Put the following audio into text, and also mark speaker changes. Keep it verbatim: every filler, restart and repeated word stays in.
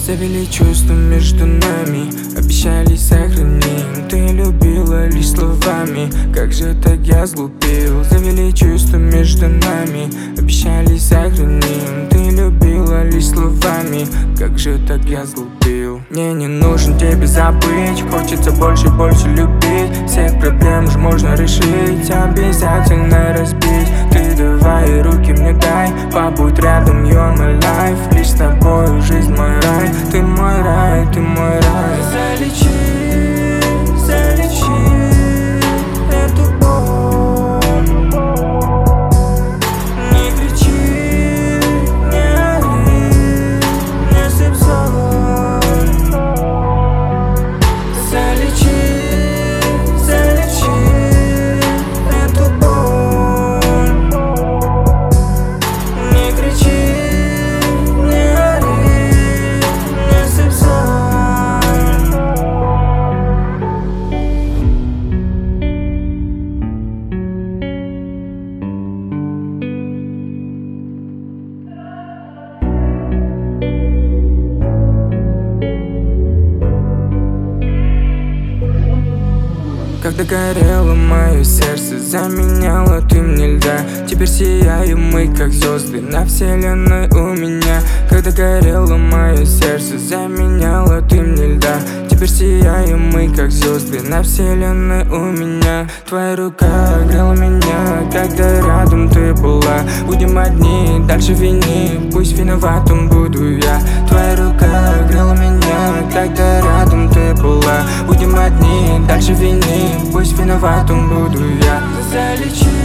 Speaker 1: Завели чувства между нами, обещали сохраним. Ты любила лишь словами, как же так я сглупил. Завели чувства между нами, обещали сохраним. Ты любила лишь словами, как же так я сглупил. Мне не нужен тебе забыть, хочется больше и больше любить. Всех проблем же можно решить, обязательно разбить. Ты давай руки мне дай, побудь рядом, you're my life. Лишь с тобой жизнь мой рай, ты мой рай, ты мой рай. Залечи, залечи эту боль. Не кричи, не ори, не сыпь соль. Залечи, залечи эту боль. Не кричи, не ори, не сыпь соль. Когда горело мое сердце, заменяла ты мне льда. Теперь сияем мы, как звезды на вселенной у меня. Когда горело мое сердце, заменяла ты мне льда. Теперь сияем мы, как звезды на вселенной у меня. Твоя рука грела меня, когда рядом ты была. Будем одни, дальше вини, пусть виноватым буду я. Твоя рука грела меня, когда рядом ты была. Будем одни, дальше вини, пусть виноватым буду я. Залечи.